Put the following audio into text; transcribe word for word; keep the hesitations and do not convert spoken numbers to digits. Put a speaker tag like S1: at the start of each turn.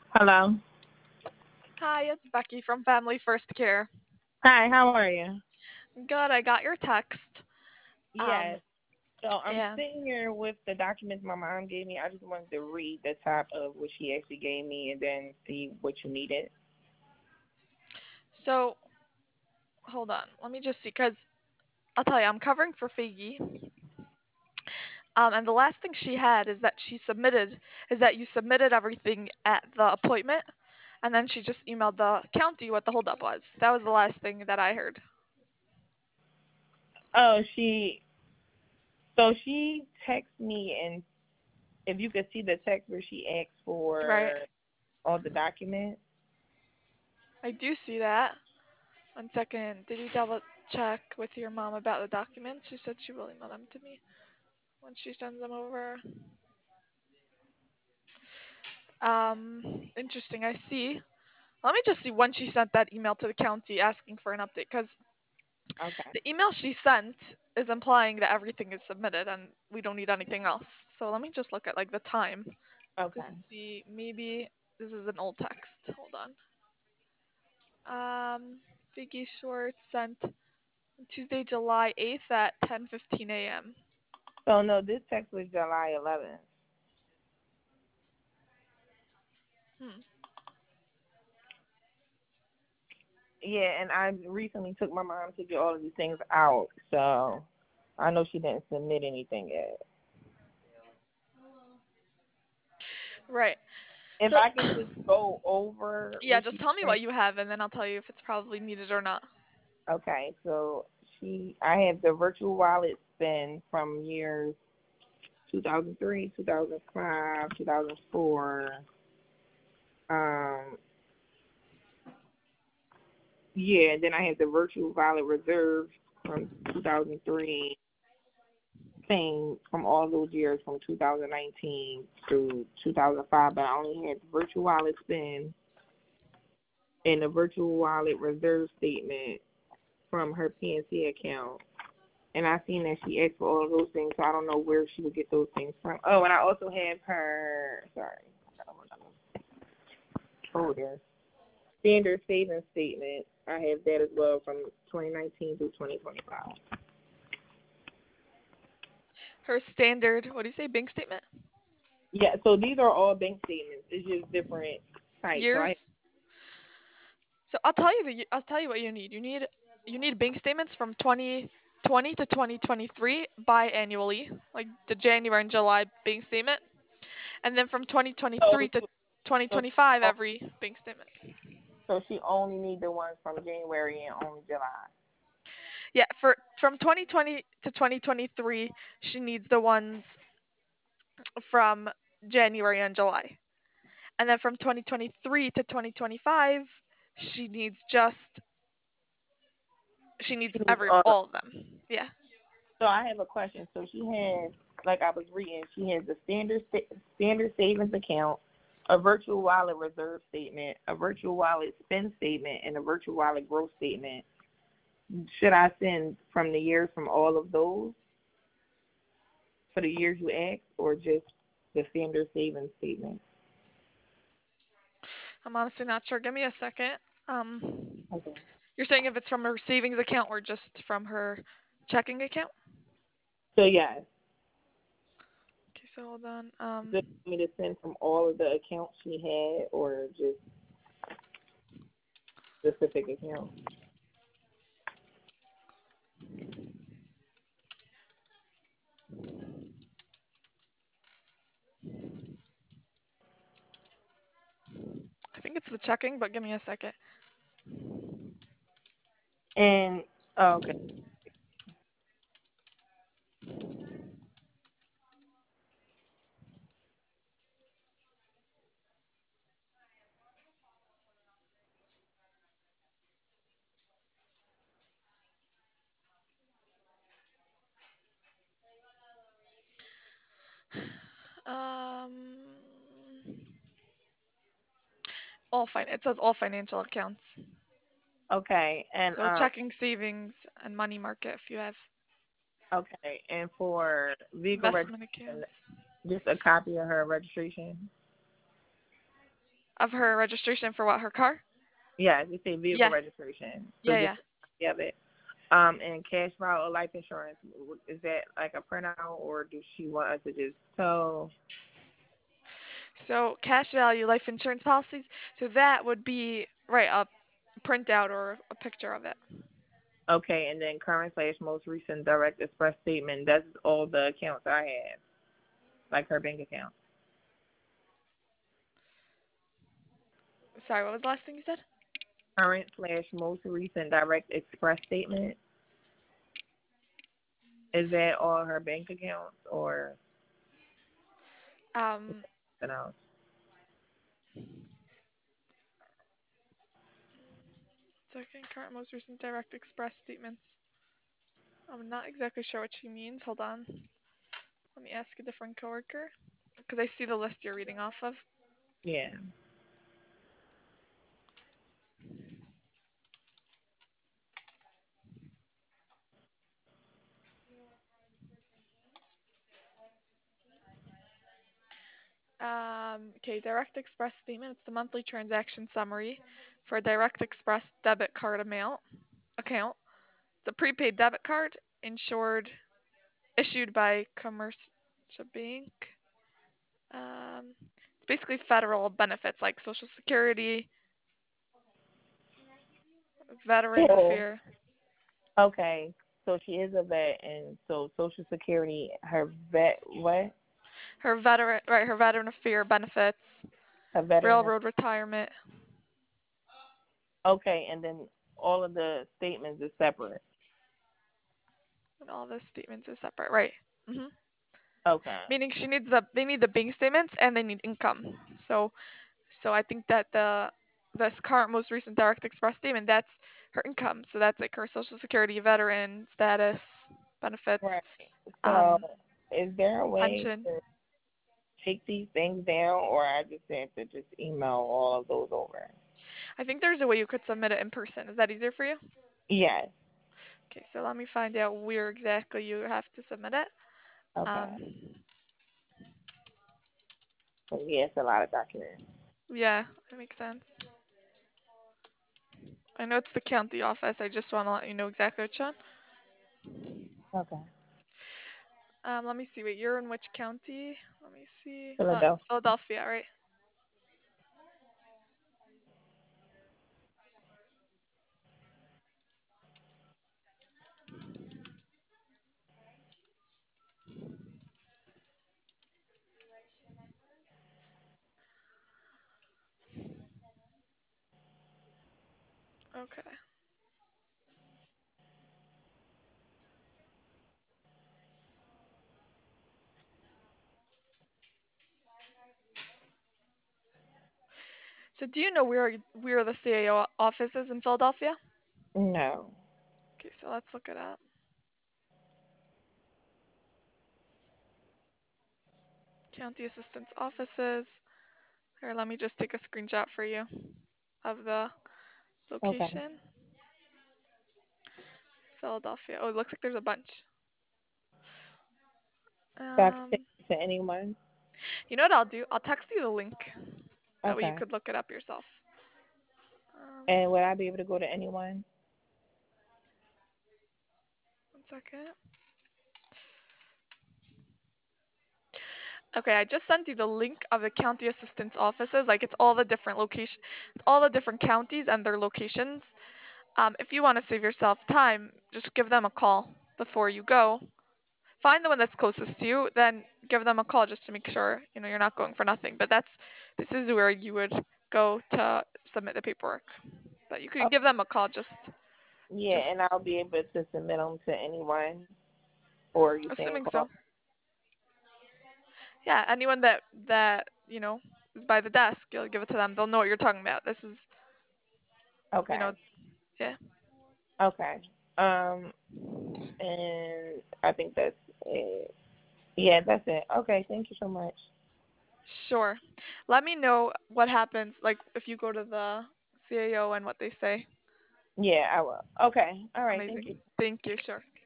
S1: Hello.
S2: Hi, it's Becky from Family First Care.
S1: Hi, how are you?
S2: Good, I got your text. Um,
S1: Yes. So I'm
S2: and
S1: sitting here with the documents my mom gave me. I just wanted to read the top of what she actually gave me and then see what you needed.
S2: so hold on, let me just see, cause I'll tell you, I'm covering for Figgy. Um, and the last thing she had is that she submitted is that you submitted everything at the appointment, and then she just emailed the county what the holdup was. That was the last thing that I heard.
S1: Oh, she so she texted me, and if you could see the text where she asked
S2: Right.
S1: for all the documents.
S2: I do see that. One second. Did you double check with your mom about the documents? She said she will email them to me when she sends them over. Um, interesting. I see. Let me just see when she sent that email to the county asking for an update, because
S1: Okay.
S2: the email she sent is implying that everything is submitted and we don't need anything else. So let me just look at like the time to
S1: Okay.
S2: see. Maybe this is an old text. Hold on. Um, Vicky Schwartz sent Tuesday, July eighth at ten fifteen a m.
S1: So no, this text was July eleventh.
S2: Hmm.
S1: Yeah, and I recently took my mom to get all of these things out, so I know she didn't submit anything yet.
S2: Right.
S1: If
S2: So
S1: I can just go over
S2: yeah,
S1: what
S2: just
S1: she
S2: tell me
S1: sent.
S2: what you have and then I'll tell you if it's probably needed or not.
S1: Okay, so she, I have the virtual wallet spend from years two thousand three, two thousand five, two thousand four. Um, yeah, and then I have the virtual wallet reserve from two thousand three. Thing from all those years from two thousand nineteen to two thousand five, but I only had the virtual wallet spend and the virtual wallet reserve statement from her P N C account. And I seen that she asked for all of those things, so I don't know where she would get those things from. Oh, and I also have her, sorry, oh, there, standard savings statement. I have that as well from twenty nineteen through twenty twenty-five.
S2: Her standard, what do you say, bank statement?
S1: Yeah, so these are all bank statements. It's just different types. So I
S2: Years? So I'll tell you the I'll tell you what you need. You need you need bank statements from twenty twenty to twenty twenty-three biannually, like the January and July bank statement, and then from
S1: so
S2: twenty twenty-three to
S1: so,
S2: twenty twenty-five every bank statement.
S1: so she only need the ones from January and only July.
S2: Yeah, for from twenty twenty to twenty twenty-three, she needs the ones from January and July. And then from twenty twenty-three to twenty twenty-five, she needs just she
S1: She
S2: needs
S1: needs
S2: every
S1: all of.
S2: all of them. Yeah.
S1: So I have a question. So she has, like I was reading, she has a standard sta- standard savings account, a virtual wallet reserve statement, a virtual wallet spend statement, and a virtual wallet growth statement. Should I send from the years from all of those for the years you asked, or just the standard savings statement?
S2: I'm honestly not sure. Give me a second. Um,
S1: Okay.
S2: you're saying if it's from her savings account or just from her checking account?
S1: So yes,
S2: Okay, so hold on. Um,
S1: just want me to send from all of the accounts she had, or just specific accounts.
S2: I think it's the checking, but give me a second.
S1: And oh, okay.
S2: Um, all fine. It says all financial accounts.
S1: Okay, and
S2: So
S1: um,
S2: checking, savings, and money market if you have
S1: okay, and for vehicle
S2: investment
S1: registration,
S2: accounts.
S1: just a copy of her registration.
S2: of her registration for what, her car?
S1: Yeah, we say vehicle
S2: Yeah.
S1: registration. So
S2: Yeah,
S1: just
S2: yeah.
S1: a copy of it. Um, and cash file or life insurance. Is that like a printout, or does she want us to just tell?
S2: So cash value life insurance policies. So that would be right a printout or a picture of it.
S1: Okay, and then current slash most recent direct express statement. That's all the accounts I have, like her bank account.
S2: Sorry, what was the last thing you said?
S1: Current slash most recent direct express statement. Is that all her bank accounts or
S2: Um,
S1: something else?
S2: second current most recent direct express statements. I'm not exactly sure what she means. Hold on. Let me ask a different coworker because I see the list you're reading off of.
S1: Yeah.
S2: Um, okay, direct express statement. It's the monthly transaction summary for a direct express debit card amount account. It's a prepaid debit card insured, issued by Commercial Bank. Um, it's basically federal benefits like Social Security, Veteran
S1: So
S2: Affairs.
S1: okay, so she is a vet, and so Social Security, her vet what?
S2: Her veteran, right? Her Veteran Affairs benefits,
S1: Her veteran.
S2: railroad retirement,
S1: Okay, and then all of the statements are separate.
S2: and all the statements are separate, right? Mhm.
S1: Okay.
S2: Meaning she needs the they need the bank statements and they need income. So so I think that the this current most recent direct express statement that's her income. So that's like her Social Security, veteran status, benefits,
S1: Right. So,
S2: um,
S1: is there a way
S2: pension.
S1: to take these things down, or I just have to just email all of those over?
S2: I think there's a way you could submit it in person. Is that easier for you?
S1: Yes.
S2: Okay, so let me find out where exactly you have to submit it.
S1: Okay.
S2: Um,
S1: So, yeah, it's a lot of documents.
S2: yeah, that makes sense. I know it's the county office. I just want to let you know exactly which one.
S1: Okay.
S2: Um, let me see. Wait, you're in which county? Let me see. Uh,
S1: Philadelphia.
S2: Philadelphia, right? Okay. So do you know where where the C A O office is in Philadelphia?
S1: No.
S2: Okay, so let's look it up. County assistant's offices. Here, let me just take a screenshot for you of the
S1: Okay.
S2: location. Philadelphia. Oh, it looks like there's a bunch.
S1: So I can take
S2: Um,
S1: it to anyone?
S2: you know what I'll do? I'll text you the link. That way you
S1: Okay.
S2: could look it up yourself. Um,
S1: And would I be able to go to anyone?
S2: one second. Okay, I just sent you the link of the county assistance offices. Like it's all the different location, all the different counties and their locations. Um, if you want to save yourself time, just give them a call before you go. Find the one that's closest to you, then give them a call just to make sure you know you're not going for nothing. But that's this is where you would go to submit the paperwork. But you
S1: Oh,
S2: could give them a call just
S1: yeah,
S2: just
S1: and I'll be able to submit them to anyone, or you saying
S2: assuming
S1: call?
S2: so. Yeah, anyone that that you know is by the desk, you'll give it to them. They'll know what you're talking about. This is you know
S1: Okay.
S2: yeah.
S1: Okay. Um, and I think that's it. Yeah, that's it. Okay, thank you so much.
S2: Sure. Let me know what happens, like if you go to the C A O and what they say.
S1: Yeah, I will. Okay. All right, thank you.
S2: Amazing. Thank you. Sure.